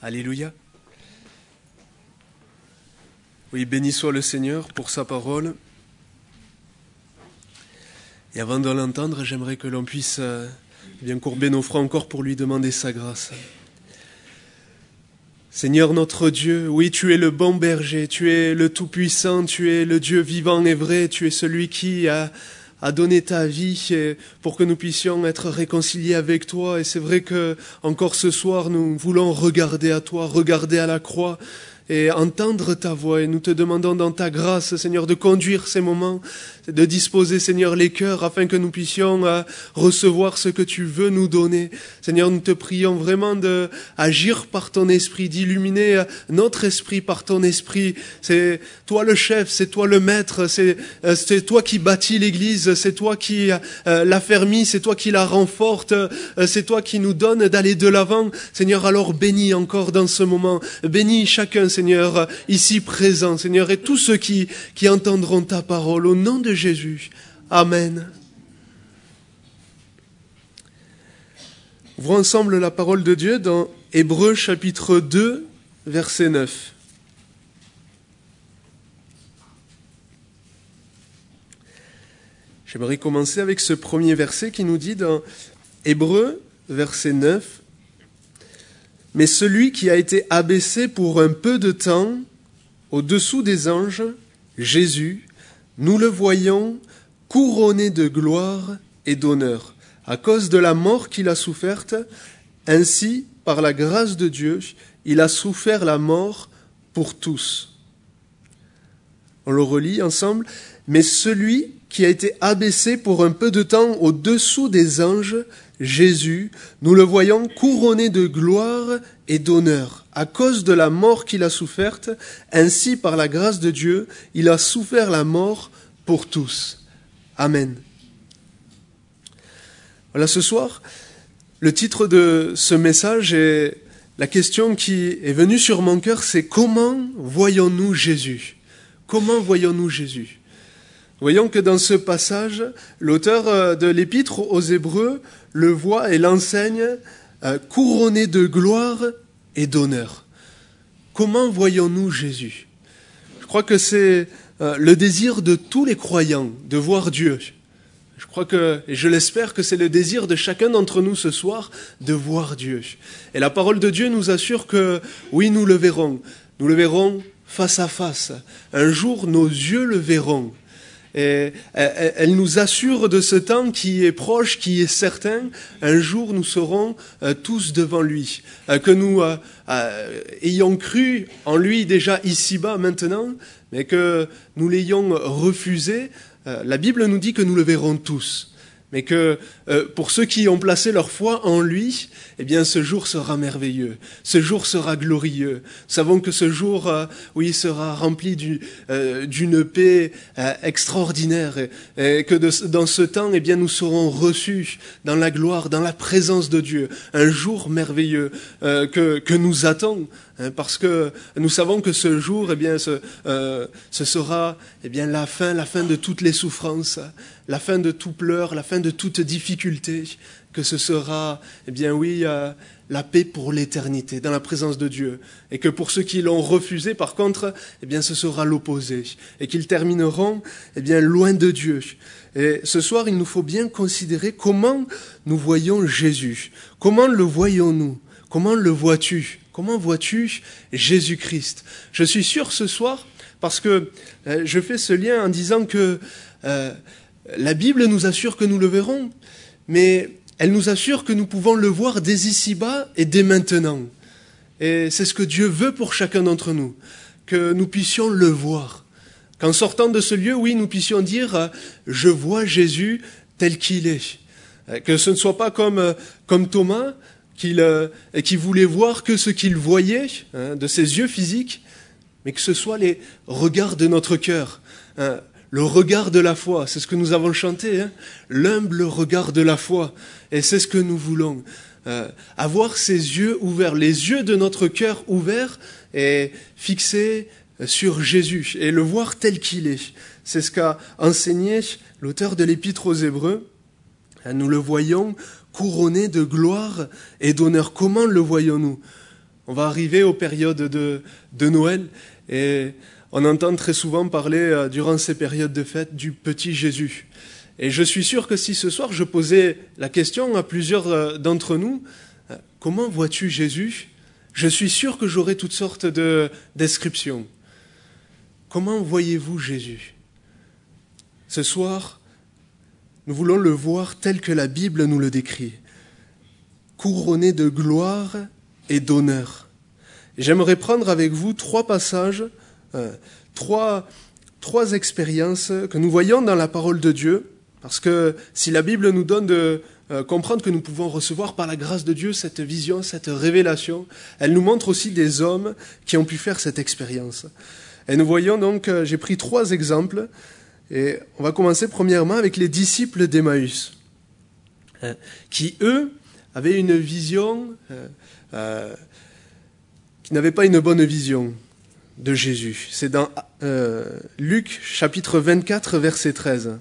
Alléluia. Oui, béni soit le Seigneur pour sa parole. Et avant de l'entendre, j'aimerais que l'on puisse bien courber nos fronts encore pour lui demander sa grâce. Seigneur notre Dieu, oui, tu es le bon berger, tu es le Tout-Puissant, tu es le Dieu vivant et vrai, tu es celui qui a donné ta vie pour que nous puissions être réconciliés avec toi. Et c'est vrai que encore ce soir, nous voulons regarder à toi, regarder à la croix et entendre ta voix. Et nous te demandons dans ta grâce, Seigneur, de conduire ces moments, de disposer, Seigneur, les cœurs afin que nous puissions recevoir ce que tu veux nous donner. Seigneur, nous te prions vraiment d'agir par ton esprit, d'illuminer notre esprit par ton esprit. C'est toi le chef, c'est toi le maître, c'est toi qui bâtis l'église, c'est toi qui l'affermis, c'est toi qui la renforce, c'est toi qui nous donne d'aller de l'avant. Seigneur, alors bénis encore dans ce moment, bénis chacun, Seigneur, ici présent, Seigneur, et tous ceux qui entendront ta parole, au nom de Jésus. Amen. Ouvrons ensemble la parole de Dieu dans Hébreux chapitre 2, verset 9. J'aimerais commencer avec ce premier verset qui nous dit dans Hébreux, verset 9, « Mais celui qui a été abaissé pour un peu de temps au-dessous des anges, Jésus, nous le voyons couronné de gloire et d'honneur, à cause de la mort qu'il a soufferte. Ainsi, par la grâce de Dieu, il a souffert la mort pour tous. » On le relit ensemble. « Mais celui qui a été abaissé pour un peu de temps au-dessous des anges, Jésus, nous le voyons couronné de gloire et d'honneur, à cause de la mort qu'il a soufferte. Ainsi, par la grâce de Dieu, il a souffert la mort pour tous. » Amen. Voilà, ce soir, le titre de ce message et la question qui est venue sur mon cœur, c'est « Comment voyons-nous Jésus ?» Comment voyons-nous Jésus ? Voyons que dans ce passage, l'auteur de l'épître aux Hébreux le voit et l'enseigne couronné de gloire et d'honneur. Comment voyons-nous Jésus ? Je crois que c'est le désir de tous les croyants de voir Dieu. Je crois que, et je l'espère que c'est le désir de chacun d'entre nous ce soir de voir Dieu. Et la parole de Dieu nous assure que oui, nous le verrons. Nous le verrons face à face. Un jour, nos yeux le verront. Et elle nous assure de ce temps qui est proche, qui est certain. Un jour, nous serons tous devant lui. Que nous ayons cru en lui déjà ici-bas maintenant, mais que nous l'ayons refusé. La Bible nous dit que nous le verrons tous. Mais que pour ceux qui ont placé leur foi en lui, eh bien ce jour sera merveilleux, ce jour sera glorieux. Nous savons que ce jour, oui, sera rempli d'une paix extraordinaire et que dans ce temps, eh bien nous serons reçus dans la gloire, dans la présence de Dieu. Un jour merveilleux que nous attendons. Parce que nous savons que ce jour, eh bien, ce sera, eh bien, la fin de toutes les souffrances, la fin de tout pleur, la fin de toute difficulté, que ce sera, eh bien, oui, la paix pour l'éternité, dans la présence de Dieu. Et que pour ceux qui l'ont refusé, par contre, eh bien, ce sera l'opposé. Et qu'ils termineront, eh bien, loin de Dieu. Et ce soir, il nous faut bien considérer comment nous voyons Jésus. Comment le voyons-nous ? Comment le vois-tu ? Comment vois-tu Jésus-Christ ? Je suis sûr ce soir, parce que je fais ce lien en disant que la Bible nous assure que nous le verrons, mais elle nous assure que nous pouvons le voir dès ici-bas et dès maintenant. Et c'est ce que Dieu veut pour chacun d'entre nous, que nous puissions le voir. Qu'en sortant de ce lieu, oui, nous puissions dire « Je vois Jésus tel qu'il est ». Que ce ne soit pas comme Thomas, qui voulait voir que ce qu'il voyait de ses yeux physiques, mais que ce soit les regards de notre cœur, le regard de la foi. C'est ce que nous avons chanté, l'humble regard de la foi. Et c'est ce que nous voulons, avoir ces yeux ouverts, les yeux de notre cœur ouverts et fixés sur Jésus et le voir tel qu'il est. C'est ce qu'a enseigné l'auteur de l'épître aux Hébreux. Nous le voyons couronné de gloire et d'honneur. Comment le voyons-nous ? On va arriver aux périodes de Noël et on entend très souvent parler, durant ces périodes de fête, du petit Jésus. Et je suis sûr que si ce soir je posais la question à plusieurs d'entre nous, comment vois-tu Jésus? Je suis sûr que j'aurais toutes sortes de descriptions. Comment voyez-vous Jésus? Ce soir, nous voulons le voir tel que la Bible nous le décrit, couronné de gloire et d'honneur. Et j'aimerais prendre avec vous trois passages, trois expériences que nous voyons dans la parole de Dieu, parce que si la Bible nous donne de comprendre que nous pouvons recevoir par la grâce de Dieu cette vision, cette révélation, elle nous montre aussi des hommes qui ont pu faire cette expérience. Et nous voyons donc, j'ai pris trois exemples, et on va commencer premièrement avec les disciples d'Emmaüs, qui eux avaient une vision, qui n'avaient pas une bonne vision de Jésus. C'est dans Luc chapitre 24, verset 13.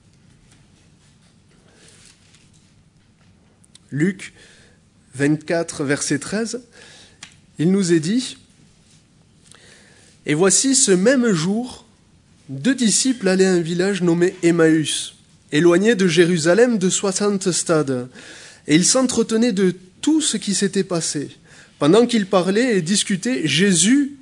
Luc 24, verset 13, il nous est dit « Et voici ce même jour, 2 disciples allaient à un village nommé Emmaüs, éloigné de Jérusalem de 60 stades, et ils s'entretenaient de tout ce qui s'était passé. Pendant qu'ils parlaient et discutaient, Jésus,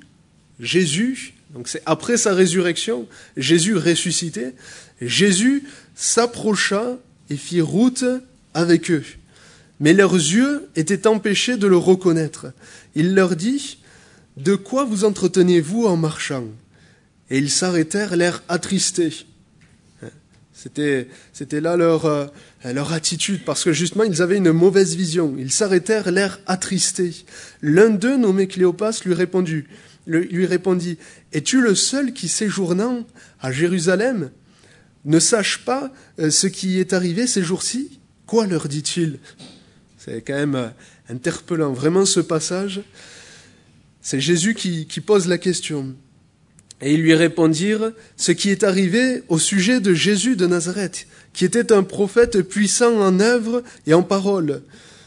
donc c'est après sa résurrection, Jésus ressuscité, Jésus s'approcha et fit route avec eux. Mais leurs yeux étaient empêchés de le reconnaître. Il leur dit, « De quoi vous entretenez-vous en marchant ?» Et ils s'arrêtèrent, l'air attristés. C'était là leur attitude, parce que justement, ils avaient une mauvaise vision. Ils s'arrêtèrent, l'air attristés. L'un d'eux, nommé Cléopas, lui répondit, « Es-tu le seul qui, séjournant à Jérusalem, ne sache pas ce qui est arrivé ces jours-ci ?» Quoi leur dit-il ? C'est quand même interpellant. Vraiment, ce passage, c'est Jésus qui pose la question. Et ils lui répondirent ce qui est arrivé au sujet de Jésus de Nazareth, qui était un prophète puissant en œuvre et en parole,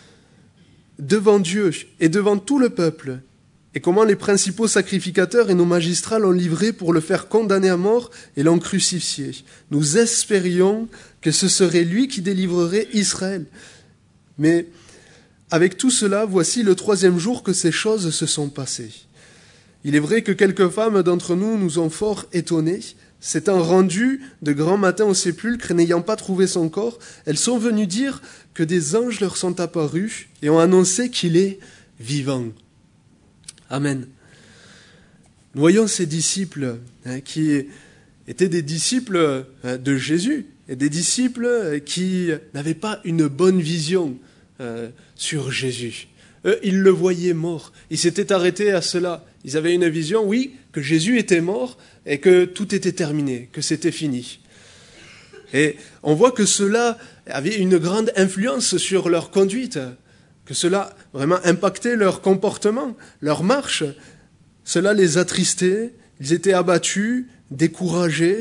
devant Dieu et devant tout le peuple, et comment les principaux sacrificateurs et nos magistrats l'ont livré pour le faire condamner à mort et l'ont crucifié. Nous espérions que ce serait lui qui délivrerait Israël. Mais avec tout cela, voici le 3e jour que ces choses se sont passées. Il est vrai que quelques femmes d'entre nous nous ont fort étonnés. S'étant rendues de grand matin au sépulcre et n'ayant pas trouvé son corps, elles sont venues dire que des anges leur sont apparus et ont annoncé qu'il est vivant. Amen. Nous voyons ces disciples qui étaient des disciples de Jésus et des disciples qui n'avaient pas une bonne vision sur Jésus. Eux, ils le voyaient mort. Ils s'étaient arrêtés à cela. Ils avaient une vision, oui, que Jésus était mort et que tout était terminé, que c'était fini. Et on voit que cela avait une grande influence sur leur conduite, que cela vraiment impactait leur comportement, leur marche. Cela les attristait, ils étaient abattus, découragés,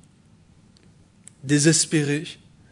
désespérés.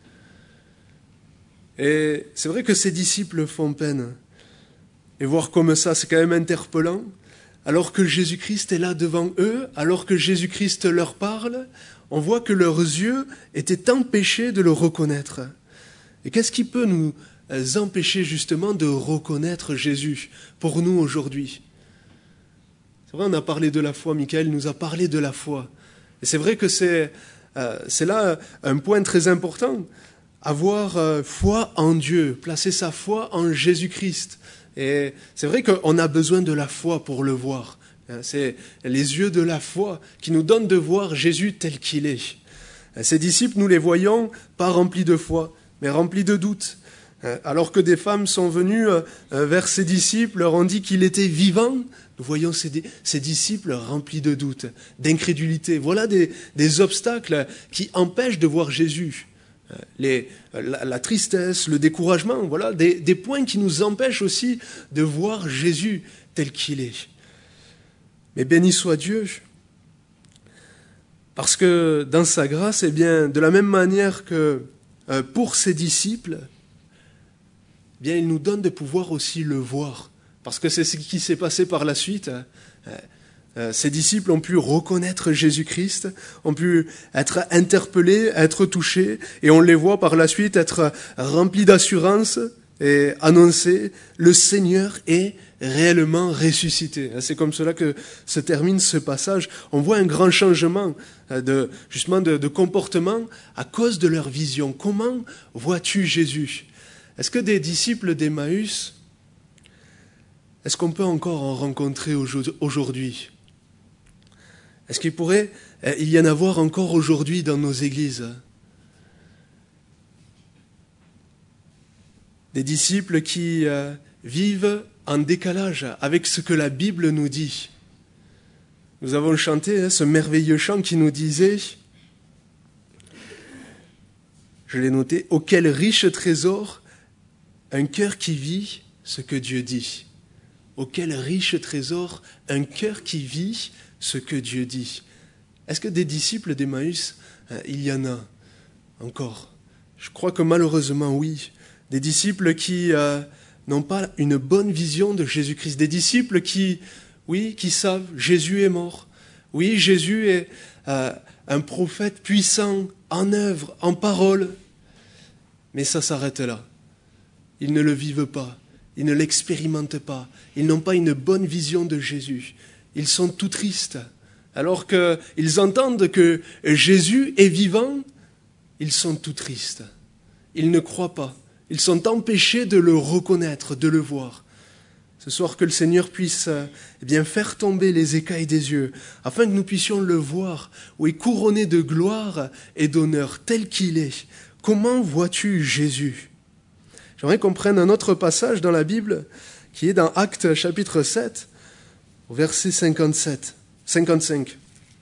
Et c'est vrai que ces disciples font peine. Et voir comme ça, c'est quand même interpellant. Alors que Jésus-Christ est là devant eux, alors que Jésus-Christ leur parle, on voit que leurs yeux étaient empêchés de le reconnaître. Et qu'est-ce qui peut nous empêcher justement de reconnaître Jésus pour nous aujourd'hui? C'est vrai, on a parlé de la foi, Michael nous a parlé de la foi. Et c'est vrai que c'est là un point très important. Avoir foi en Dieu, placer sa foi en Jésus-Christ. Et c'est vrai qu'on a besoin de la foi pour le voir. C'est les yeux de la foi qui nous donnent de voir Jésus tel qu'il est. Ces disciples, nous les voyons pas remplis de foi, mais remplis de doutes. Alors que des femmes sont venues vers ces disciples, leur ont dit qu'il était vivant, nous voyons ces disciples remplis de doutes, d'incrédulité. Voilà des obstacles qui empêchent de voir Jésus. La tristesse, le découragement, voilà des points qui nous empêchent aussi de voir Jésus tel qu'il est. Mais béni soit Dieu, parce que dans sa grâce, eh bien, de la même manière que pour ses disciples, eh bien, il nous donne de pouvoir aussi le voir parce que c'est ce qui s'est passé par la suite. Ces disciples ont pu reconnaître Jésus-Christ, ont pu être interpellés, être touchés, et on les voit par la suite être remplis d'assurance et annoncer « Le Seigneur est réellement ressuscité ». C'est comme cela que se termine ce passage. On voit un grand changement de comportement à cause de leur vision. Comment vois-tu Jésus ? Est-ce que des disciples d'Emmaüs, est-ce qu'on peut encore en rencontrer aujourd'hui ? Est-ce qu'il pourrait y en avoir encore aujourd'hui dans nos églises ? Des disciples qui vivent en décalage avec ce que la Bible nous dit. Nous avons chanté ce merveilleux chant qui nous disait, je l'ai noté, « Oh quel riche trésor, un cœur qui vit ce que Dieu dit. » Oh quel riche trésor, un cœur qui vit ce que Dieu dit. Est-ce que des disciples d'Emmaüs, il y en a encore ? Je crois que malheureusement, oui. Des disciples qui n'ont pas une bonne vision de Jésus-Christ. Des disciples qui savent, Jésus est mort. Oui, Jésus est un prophète puissant, en œuvre, en parole. Mais ça s'arrête là. Ils ne le vivent pas. Ils ne l'expérimentent pas. Ils n'ont pas une bonne vision de Jésus. Ils sont tout tristes. Alors qu'ils entendent que Jésus est vivant, ils sont tout tristes. Ils ne croient pas. Ils sont empêchés de le reconnaître, de le voir. Ce soir, que le Seigneur puisse faire tomber les écailles des yeux, afin que nous puissions le voir, oui, couronné de gloire et d'honneur, tel qu'il est. Comment vois-tu Jésus ? J'aimerais qu'on prenne un autre passage dans la Bible, qui est dans Actes chapitre 7, au verset 55.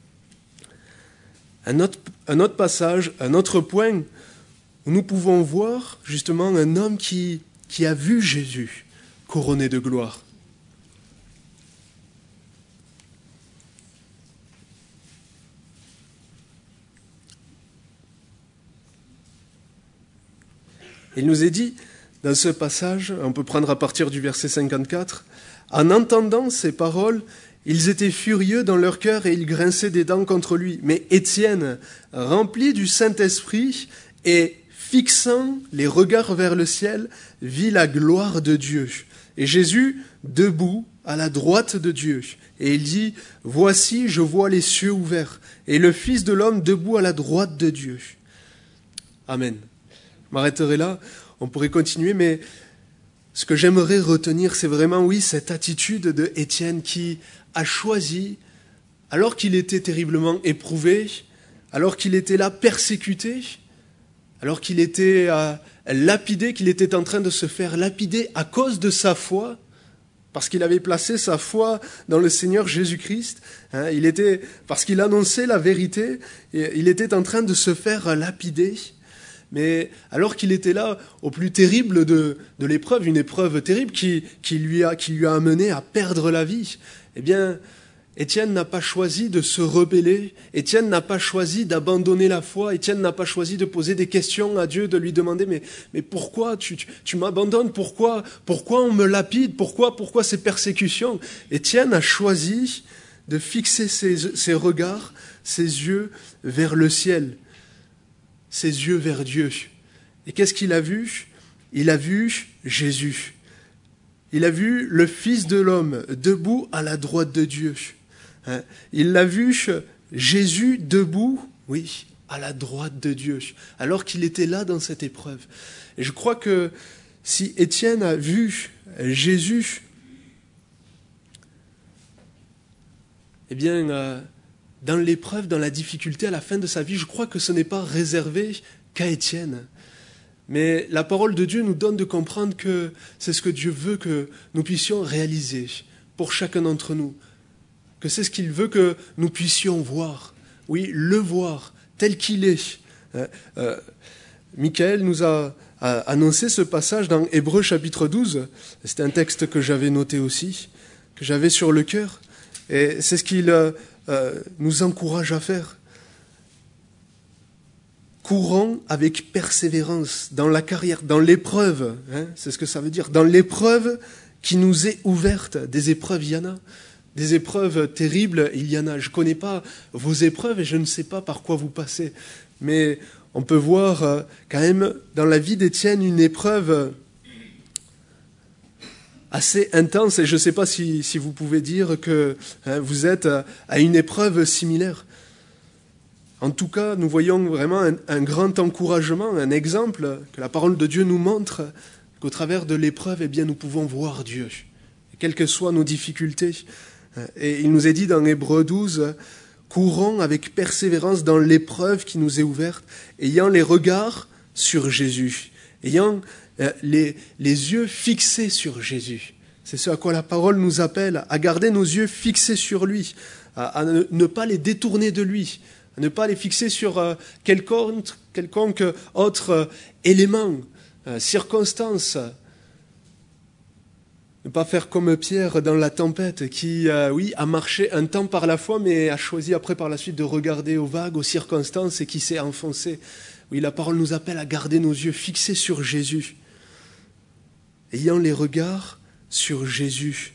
Un autre passage, un autre point, où nous pouvons voir justement un homme qui a vu Jésus couronné de gloire. Il nous est dit, dans ce passage, on peut prendre à partir du verset 54, « En entendant ces paroles, ils étaient furieux dans leur cœur et ils grinçaient des dents contre lui. Mais Étienne, rempli du Saint-Esprit et fixant les regards vers le ciel, vit la gloire de Dieu. Et Jésus, debout, à la droite de Dieu. Et il dit, « Voici, je vois les cieux ouverts, et le Fils de l'homme debout à la droite de Dieu. » Amen. Je m'arrêterai là. On pourrait continuer, mais ce que j'aimerais retenir, c'est vraiment, oui, cette attitude de Étienne qui a choisi, alors qu'il était terriblement éprouvé, alors qu'il était là persécuté, alors qu'il était lapidé, qu'il était en train de se faire lapider à cause de sa foi, parce qu'il avait placé sa foi dans le Seigneur Jésus-Christ, parce qu'il annonçait la vérité, et il était en train de se faire lapider. Mais alors qu'il était là au plus terrible de l'épreuve, une épreuve terrible qui lui a amené à perdre la vie, eh bien, Étienne n'a pas choisi de se rebeller, Étienne n'a pas choisi d'abandonner la foi, Étienne n'a pas choisi de poser des questions à Dieu, de lui demander mais pourquoi tu m'abandonnes, pourquoi on me lapide, pourquoi ces persécutions ? Étienne a choisi de fixer ses regards, ses yeux vers le ciel, ses yeux vers Dieu. Et qu'est-ce qu'il a vu ? Il a vu Jésus. Il a vu le Fils de l'homme debout à la droite de Dieu. Il l'a vu, Jésus debout, oui, à la droite de Dieu, alors qu'il était là dans cette épreuve. Et je crois que si Étienne a vu Jésus, eh bien, dans l'épreuve, dans la difficulté, à la fin de sa vie, je crois que ce n'est pas réservé qu'à Étienne. Mais la parole de Dieu nous donne de comprendre que c'est ce que Dieu veut que nous puissions réaliser pour chacun d'entre nous. Que c'est ce qu'il veut que nous puissions voir. Oui, le voir tel qu'il est. Michael nous a annoncé ce passage dans Hébreux chapitre 12. C'est un texte que j'avais noté aussi, que j'avais sur le cœur. Et c'est ce qu'il nous encourage à faire. Courons avec persévérance dans la carrière, dans l'épreuve. C'est ce que ça veut dire. Dans l'épreuve qui nous est ouverte. Des épreuves, il y en a. Des épreuves terribles, il y en a. Je ne connais pas vos épreuves et je ne sais pas par quoi vous passez. Mais on peut voir quand même dans la vie d'Étienne une épreuve assez intense. Et je ne sais pas si vous pouvez dire que vous êtes à une épreuve similaire. En tout cas, nous voyons vraiment un grand encouragement, un exemple que la parole de Dieu nous montre, qu'au travers de l'épreuve, eh bien, nous pouvons voir Dieu, quelles que soient nos difficultés. Et il nous est dit dans Hébreux 12, « Courons avec persévérance dans l'épreuve qui nous est ouverte, ayant les regards sur Jésus, ayant les yeux fixés sur Jésus. » C'est ce à quoi la parole nous appelle, à garder nos yeux fixés sur lui, à ne pas les détourner de lui, à ne pas les fixer sur quelconque autre élément, circonstance. Ne pas faire comme Pierre dans la tempête qui, a marché un temps par la fois, mais a choisi après par la suite de regarder aux vagues, aux circonstances et qui s'est enfoncé. Oui, la parole nous appelle à garder nos yeux fixés sur Jésus, ayant les regards sur Jésus.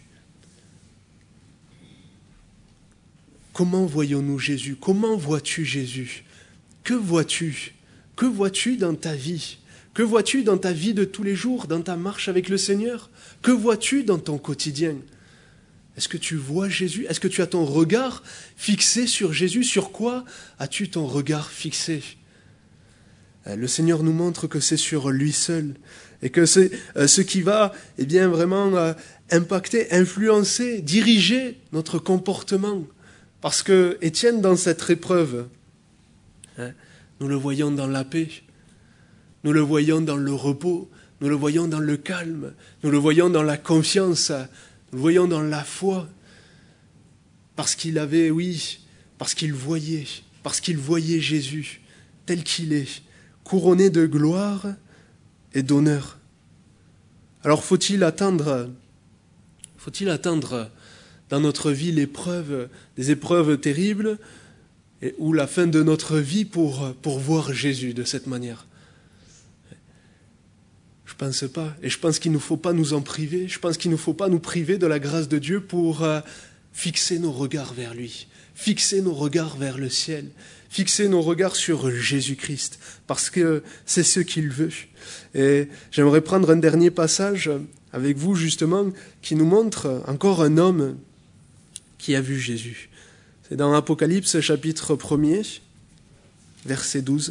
Comment voyons-nous Jésus? Comment vois-tu Jésus? Que vois-tu? Que vois-tu dans ta vie? Que vois-tu dans ta vie de tous les jours, dans ta marche avec le Seigneur? Que vois-tu dans ton quotidien? Est-ce que tu vois Jésus? Est-ce que tu as ton regard fixé sur Jésus? Sur quoi as-tu ton regard fixé? Le Seigneur nous montre que c'est sur lui seul et que c'est ce qui va vraiment impacter, influencer, diriger notre comportement. Parce que Étienne, dans cette épreuve, nous le voyons dans la paix, nous le voyons dans le repos, nous le voyons dans le calme, nous le voyons dans la confiance, nous le voyons dans la foi, parce qu'il voyait Jésus tel qu'il est, couronné de gloire et d'honneur. Alors faut-il attendre dans notre vie des épreuves terribles, ou la fin de notre vie pour voir Jésus de cette manière? Je pense pas. Et je pense qu'il ne faut pas nous en priver. Je pense qu'il ne faut pas nous priver de la grâce de Dieu pour fixer nos regards vers lui, fixer nos regards vers le ciel, fixer nos regards sur Jésus-Christ, parce que c'est ce qu'il veut. Et j'aimerais prendre un dernier passage avec vous, justement, qui nous montre encore un homme qui a vu Jésus. C'est dans Apocalypse, chapitre 1er, verset 12.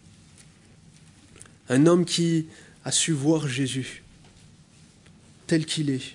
Un homme qui a su voir Jésus tel qu'il est.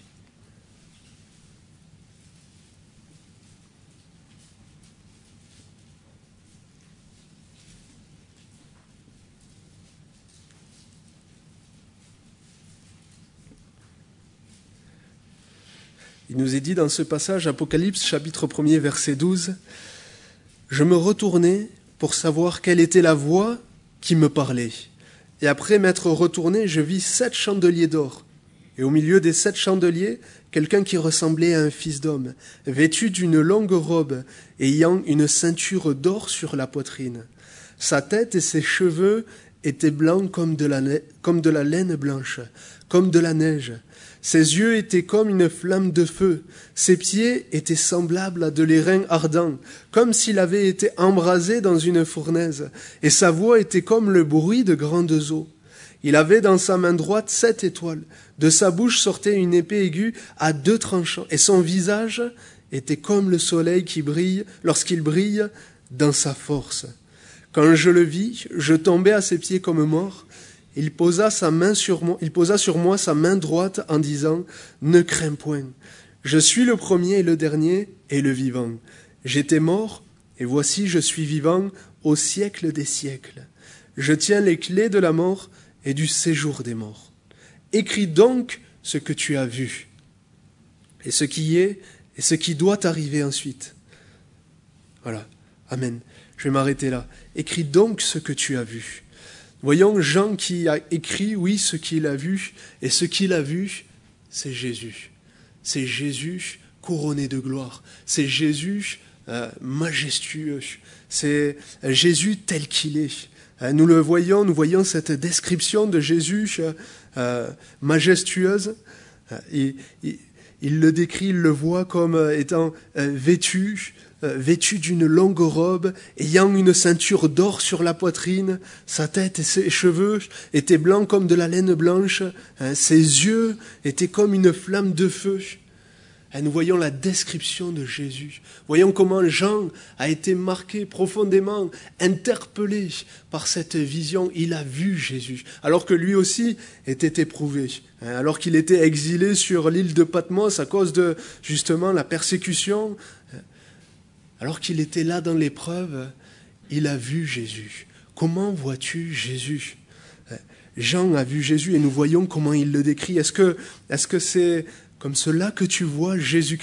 Il nous est dit dans ce passage, Apocalypse, chapitre 1er, verset 12, « Je me retournai pour savoir quelle était la voix qui me parlait. Et après m'être retourné, je vis 7 chandeliers d'or. Et au milieu des 7 chandeliers, quelqu'un qui ressemblait à un fils d'homme, vêtu d'une longue robe, ayant une ceinture d'or sur la poitrine. Sa tête et ses cheveux étaient blancs comme de la laine blanche, comme de la neige. Ses yeux étaient comme une flamme de feu. Ses pieds étaient semblables à de l'airain ardent, comme s'il avait été embrasé dans une fournaise. Et sa voix était comme le bruit de grandes eaux. Il avait dans sa main droite 7 étoiles. De sa bouche sortait une épée aiguë à 2 tranchants. Et son visage était comme le soleil qui brille lorsqu'il brille dans sa force. Quand je le vis, je tombai à ses pieds comme mort. Il posa sur moi sa main droite en disant « Ne crains point, je suis le premier et le dernier et le vivant. J'étais mort, et voici je suis vivant au siècle des siècles. Je tiens les clés de la mort et du séjour des morts. Écris donc ce que tu as vu, et ce qui est, et ce qui doit arriver ensuite. » Voilà, amen. Je vais m'arrêter là. Écris donc ce que tu as vu. Voyons Jean qui a écrit, oui, ce qu'il a vu, et ce qu'il a vu, c'est Jésus. C'est Jésus couronné de gloire. C'est Jésus majestueux. C'est Jésus tel qu'il est. Nous le voyons, nous voyons cette description de Jésus majestueuse, Il le décrit, il le voit comme étant vêtu d'une longue robe, ayant une ceinture d'or sur la poitrine, sa tête et ses cheveux étaient blancs comme de la laine blanche, ses yeux étaient comme une flamme de feu. Nous voyons la description de Jésus. Voyons comment Jean a été marqué profondément, interpellé par cette vision. Il a vu Jésus, alors que lui aussi était éprouvé, alors qu'il était exilé sur l'île de Patmos à cause de justement la persécution. Alors qu'il était là dans l'épreuve, il a vu Jésus. Comment vois-tu Jésus ? Jean a vu Jésus et nous voyons comment il le décrit. Est-ce que c'est comme cela que tu vois Jésus-Christ ?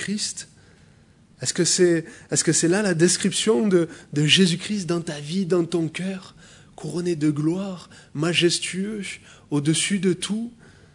Est-ce que c'est là la description de Jésus-Christ dans ta vie, dans ton cœur, couronné de gloire, majestueux, au-dessus de tout ?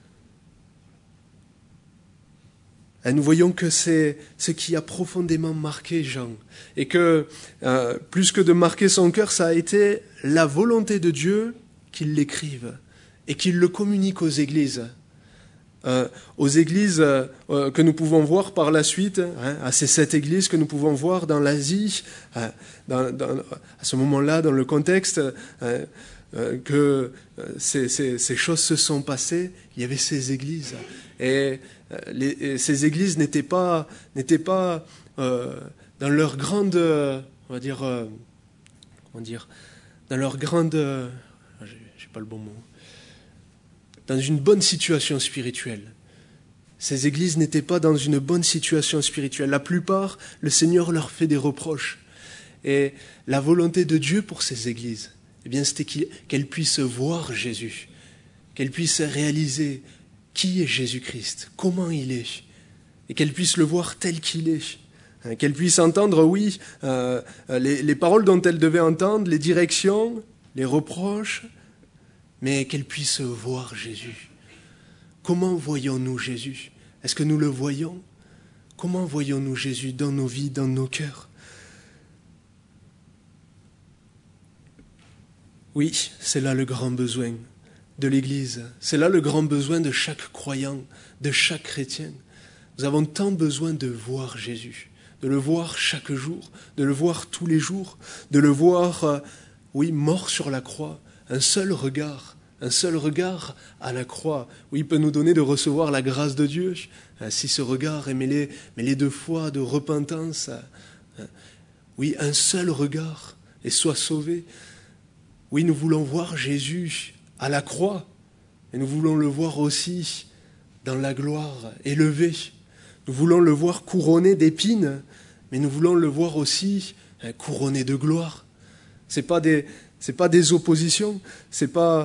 Et nous voyons que c'est ce qui a profondément marqué Jean. Et que, plus que de marquer son cœur, ça a été la volonté de Dieu qu'il l'écrive et qu'il le communique aux églises. Aux églises que nous pouvons voir par la suite, à ces 7 églises que nous pouvons voir dans l'Asie, à ce moment-là, dans le contexte que ces choses se sont passées, il y avait ces églises. Et ces églises n'étaient pas dans leur grande, on va dire, dans leur grande, j'ai pas le bon mot, dans une bonne situation spirituelle. Ces églises n'étaient pas dans une bonne situation spirituelle. La plupart, le Seigneur leur fait des reproches. Et la volonté de Dieu pour ces églises, eh bien, c'était qu'elles puissent voir Jésus, qu'elles puissent réaliser qui est Jésus-Christ, comment il est, et qu'elles puissent le voir tel qu'il est. Qu'elles puissent entendre, oui, les paroles dont elles devaient entendre, les directions, les reproches, mais qu'elles puissent voir Jésus. Comment voyons-nous Jésus ? Est-ce que nous le voyons ? Comment voyons-nous Jésus dans nos vies, dans nos cœurs ? Oui, c'est là le grand besoin de l'Église. C'est là le grand besoin de chaque croyant, de chaque chrétien. Nous avons tant besoin de voir Jésus, de le voir chaque jour, de le voir tous les jours, de le voir, mort sur la croix, un seul regard à la croix. Oui, il peut nous donner de recevoir la grâce de Dieu, si ce regard est mêlé de foi, de repentance. Oui, un seul regard et sois sauvé. Oui, nous voulons voir Jésus à la croix, et nous voulons le voir aussi dans la gloire, élevé. Nous voulons le voir couronné d'épines, mais nous voulons le voir aussi couronné de gloire. C'est pas des oppositions, c'est pas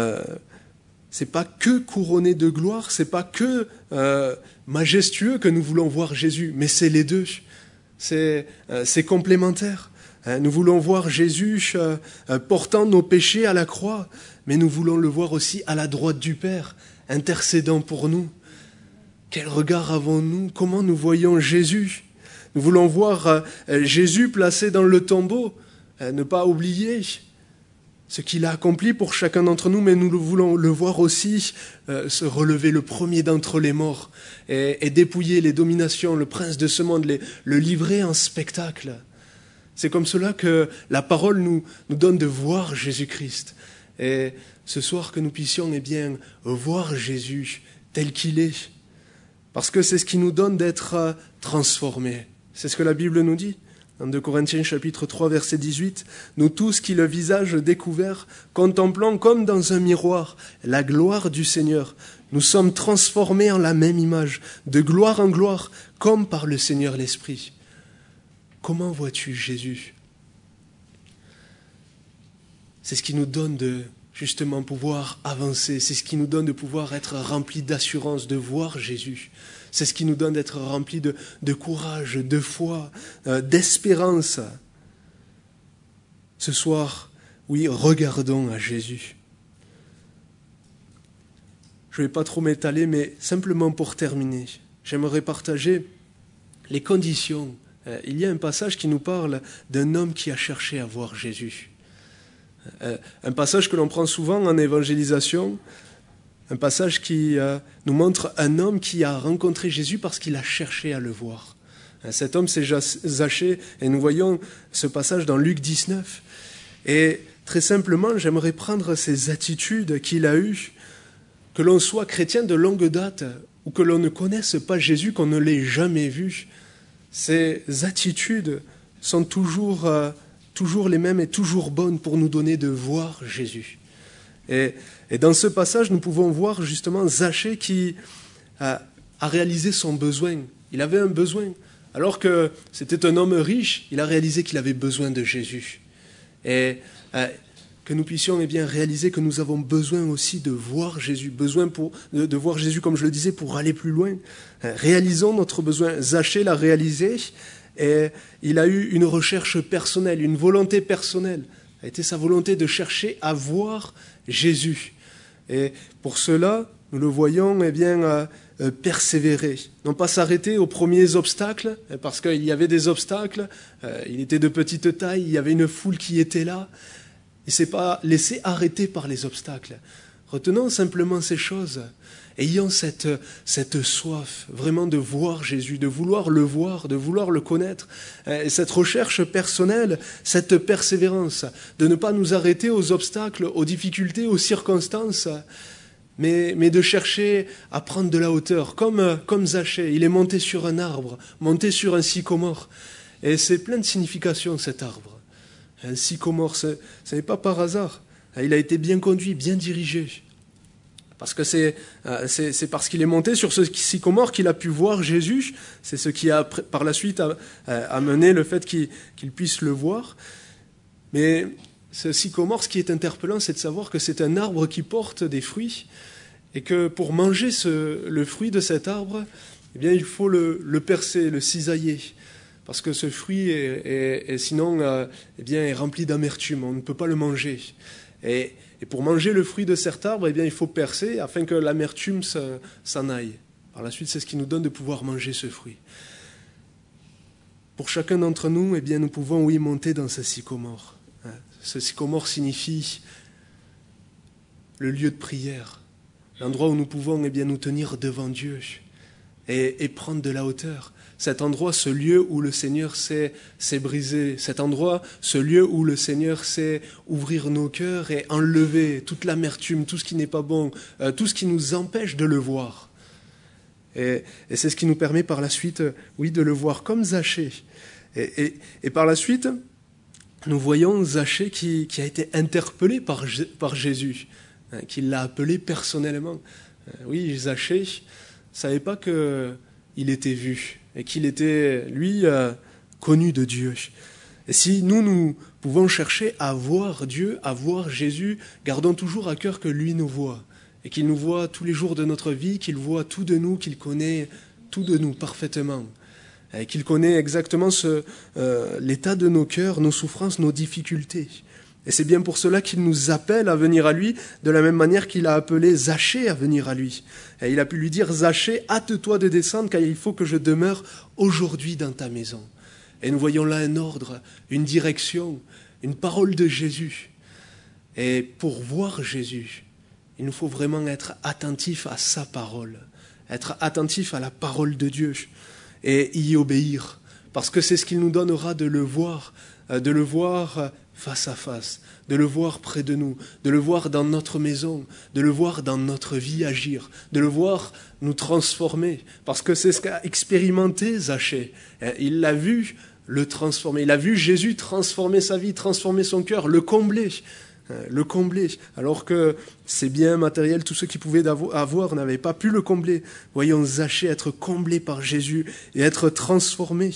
que couronné de gloire, c'est pas que majestueux que nous voulons voir Jésus, mais c'est les deux. C'est complémentaire. Nous voulons voir Jésus portant nos péchés à la croix, mais nous voulons le voir aussi à la droite du Père, intercédant pour nous. Quel regard avons-nous ? Comment nous voyons Jésus ? Nous voulons voir Jésus placé dans le tombeau, ne pas oublier ce qu'il a accompli pour chacun d'entre nous, mais nous voulons le voir aussi se relever le premier d'entre les morts et dépouiller les dominations, le prince de ce monde, le livrer en spectacle. C'est comme cela que la parole nous donne de voir Jésus-Christ. Et ce soir que nous puissions voir Jésus tel qu'il est, parce que c'est ce qui nous donne d'être transformés. C'est ce que la Bible nous dit. Dans 2 Corinthiens chapitre 3, verset 18, « Nous tous qui le visage découvert, contemplons comme dans un miroir la gloire du Seigneur, nous sommes transformés en la même image, de gloire en gloire, comme par le Seigneur l'Esprit. » Comment vois-tu Jésus ? C'est ce qui nous donne de justement pouvoir avancer, c'est ce qui nous donne de pouvoir être remplis d'assurance, de voir Jésus. C'est ce qui nous donne d'être remplis de courage, de foi, d'espérance. Ce soir, oui, regardons à Jésus. Je ne vais pas trop m'étaler, mais simplement pour terminer, j'aimerais partager les conditions. Il y a un passage qui nous parle d'un homme qui a cherché à voir Jésus. Un passage que l'on prend souvent en évangélisation, Un passage qui nous montre un homme qui a rencontré Jésus parce qu'il a cherché à le voir. Cet homme, c'est Zachée, et nous voyons ce passage dans Luc 19. Et très simplement, j'aimerais prendre ces attitudes qu'il a eues, que l'on soit chrétien de longue date ou que l'on ne connaisse pas Jésus, qu'on ne l'ait jamais vu. Ces attitudes sont toujours les mêmes et toujours bonnes pour nous donner de voir Jésus. Et dans ce passage, nous pouvons voir justement Zachée qui a réalisé son besoin. Il avait un besoin. Alors que c'était un homme riche, il a réalisé qu'il avait besoin de Jésus. Et que nous puissions réaliser que nous avons besoin aussi de voir Jésus, besoin de voir Jésus, comme je le disais, pour aller plus loin. Réalisons notre besoin. Zachée l'a réalisé et il a eu une recherche personnelle, une volonté personnelle. Ça a été sa volonté de chercher à voir Jésus. Et pour cela, nous le voyons persévérer. Non pas s'arrêter aux premiers obstacles, parce qu'il y avait des obstacles, il était de petite taille, il y avait une foule qui était là. Il ne s'est pas laissé arrêter par les obstacles. Retenons simplement ces choses. Ayons cette soif vraiment de voir Jésus, de vouloir le voir, de vouloir le connaître. Et cette recherche personnelle, cette persévérance, de ne pas nous arrêter aux obstacles, aux difficultés, aux circonstances, mais de chercher à prendre de la hauteur, comme Zachée. Il est monté sur un arbre, monté sur un sycomore. Et c'est plein de significations, cet arbre. Un sycomore, ce n'est pas par hasard. Il a été bien conduit, bien dirigé. Parce que c'est parce qu'il est monté sur ce sycomore qu'il a pu voir Jésus. C'est ce qui a par la suite amené le fait qu'il puisse le voir. Mais ce sycomore, ce qui est interpellant, c'est de savoir que c'est un arbre qui porte des fruits et que pour manger le fruit de cet arbre, il faut le percer, le cisailler. Parce que ce fruit sinon est rempli d'amertume, on ne peut pas le manger. Et pour manger le fruit de cet arbre, il faut percer afin que l'amertume s'en aille. Par la suite, c'est ce qui nous donne de pouvoir manger ce fruit. Pour chacun d'entre nous, nous pouvons, monter dans ce sycomore. Ce sycomore signifie le lieu de prière, l'endroit où nous pouvons nous tenir devant Dieu et prendre de la hauteur. Cet endroit, ce lieu où le Seigneur s'est brisé, cet endroit, ce lieu où le Seigneur sait ouvrir nos cœurs et enlever toute l'amertume, tout ce qui n'est pas bon, tout ce qui nous empêche de le voir. Et c'est ce qui nous permet par la suite, de le voir comme Zachée. Et par la suite, nous voyons Zachée qui a été interpellé par Jésus, qui l'a appelé personnellement. Zachée ne savait pas qu'il était vu et qu'il était, lui, connu de Dieu. Et si nous pouvons chercher à voir Dieu, à voir Jésus, gardons toujours à cœur que lui nous voit et qu'il nous voit tous les jours de notre vie, qu'il voit tout de nous, qu'il connaît tout de nous parfaitement. Et qu'il connaît exactement l'état de nos cœurs, nos souffrances, nos difficultés. Et c'est bien pour cela qu'il nous appelle à venir à lui, de la même manière qu'il a appelé Zachée à venir à lui. Et il a pu lui dire, Zachée, hâte-toi de descendre, car il faut que je demeure aujourd'hui dans ta maison. Et nous voyons là un ordre, une direction, une parole de Jésus. Et pour voir Jésus, il nous faut vraiment être attentif à sa parole, être attentif à la parole de Dieu et y obéir, parce que c'est ce qu'il nous donnera de le voir face à face, de le voir près de nous, de le voir dans notre maison, de le voir dans notre vie agir, de le voir nous transformer, parce que c'est ce qu'a expérimenté Zachée. Il l'a vu le transformer, il a vu Jésus transformer sa vie, transformer son cœur, le combler, alors que ces biens matériels, tous ceux qui pouvaient avoir n'avaient pas pu le combler. Voyons Zachée être comblé par Jésus et être transformé.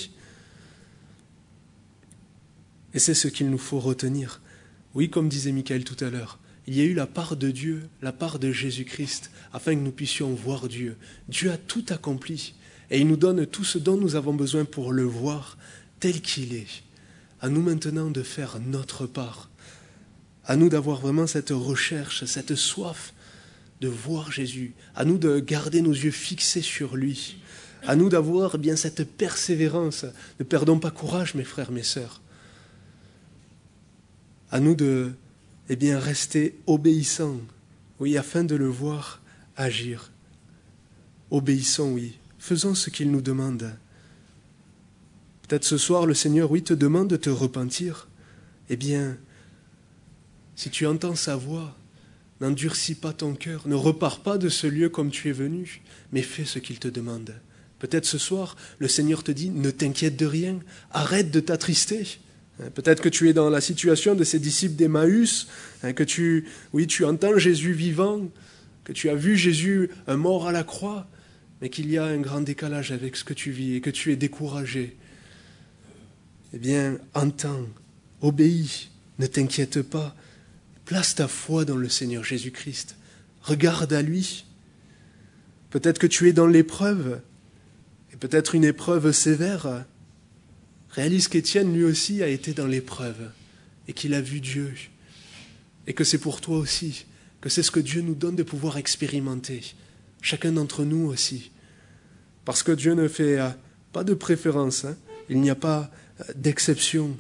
Et c'est ce qu'il nous faut retenir. Oui, comme disait Michael tout à l'heure, il y a eu la part de Dieu, la part de Jésus-Christ, afin que nous puissions voir Dieu. Dieu a tout accompli, et il nous donne tout ce dont nous avons besoin pour le voir tel qu'il est. À nous maintenant de faire notre part. À nous d'avoir vraiment cette recherche, cette soif de voir Jésus. À nous de garder nos yeux fixés sur lui. À nous d'avoir cette persévérance. Ne perdons pas courage, mes frères, mes sœurs. À nous de rester obéissants, afin de le voir agir. Obéissons, oui. Faisons ce qu'il nous demande. Peut-être ce soir, le Seigneur, oui, te demande de te repentir. Eh bien, si tu entends sa voix, n'endurcis pas ton cœur, ne repars pas de ce lieu comme tu es venu, mais fais ce qu'il te demande. Peut-être ce soir, le Seigneur te dit, ne t'inquiète de rien, arrête de t'attrister. Peut-être que tu es dans la situation de ces disciples d'Emmaüs, que tu entends Jésus vivant, que tu as vu Jésus mort à la croix, mais qu'il y a un grand décalage avec ce que tu vis et que tu es découragé. Eh bien, entends, obéis, ne t'inquiète pas, place ta foi dans le Seigneur Jésus-Christ, regarde à lui. Peut-être que tu es dans l'épreuve, et peut-être une épreuve sévère. Réalise qu'Étienne, lui aussi, a été dans l'épreuve, et qu'il a vu Dieu, et que c'est pour toi aussi, que c'est ce que Dieu nous donne de pouvoir expérimenter, chacun d'entre nous aussi. Parce que Dieu ne fait pas de préférence, il n'y a pas d'exception.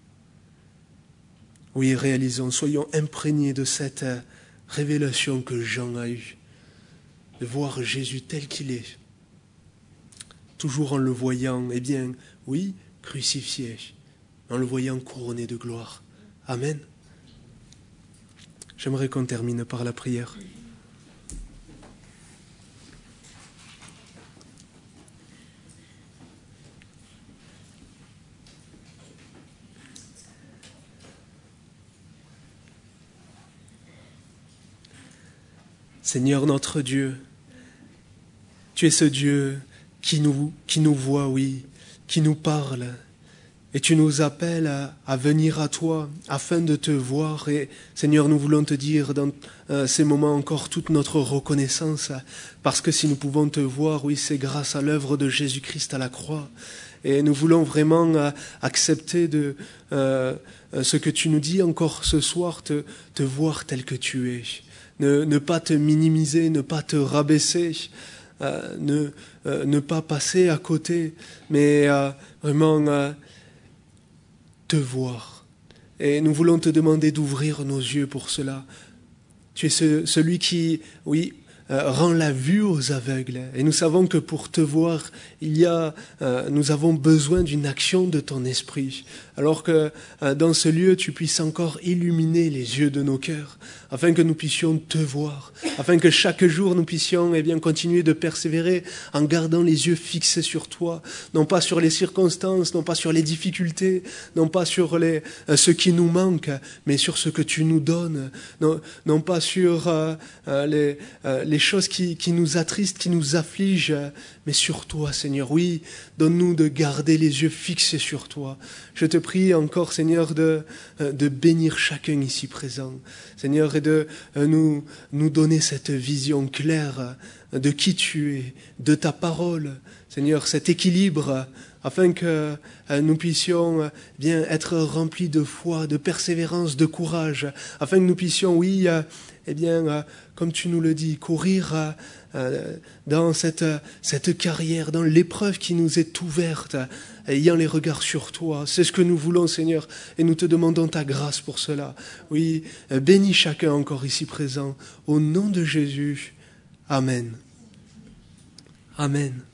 Oui, réalisons, soyons imprégnés de cette révélation que Jean a eue, de voir Jésus tel qu'il est, toujours en le voyant, eh bien, oui, crucifié, en le voyant couronné de gloire. Amen. J'aimerais qu'on termine par la prière. Seigneur notre Dieu, tu es ce Dieu qui nous voit, oui, qui nous parle, et tu nous appelles à venir à toi afin de te voir. Et Seigneur, nous voulons te dire dans ces moments encore toute notre reconnaissance, parce que si nous pouvons te voir, oui, c'est grâce à l'œuvre de Jésus-Christ à la croix. Et nous voulons vraiment accepter de ce que tu nous dis encore ce soir, te voir tel que tu es. Ne pas te minimiser, ne pas te rabaisser, ne pas passer à côté, mais vraiment te voir. Et nous voulons te demander d'ouvrir nos yeux pour cela. Tu es celui qui, oui, rend la vue aux aveugles. Et nous savons que pour te voir, nous avons besoin d'une action de ton esprit. Alors que dans ce lieu, tu puisses encore illuminer les yeux de nos cœurs, afin que nous puissions te voir, afin que chaque jour nous puissions continuer de persévérer en gardant les yeux fixés sur toi, non pas sur les circonstances, non pas sur les difficultés, non pas sur ce qui nous manque, mais sur ce que tu nous donnes, non pas sur les choses qui nous attristent, qui nous affligent, mais sur toi, Seigneur. Oui, donne-nous de garder les yeux fixés sur toi. Je te prie encore, Seigneur, de bénir chacun ici présent, Seigneur, et de nous donner cette vision claire de qui tu es, de ta parole, Seigneur, cet équilibre, afin que nous puissions bien être remplis de foi, de persévérance, de courage, afin que nous puissions, oui, comme tu nous le dis, courir dans cette carrière, dans l'épreuve qui nous est ouverte, ayant les regards sur toi. C'est ce que nous voulons, Seigneur, et nous te demandons ta grâce pour cela. Oui, bénis chacun encore ici présent, au nom de Jésus. Amen. Amen.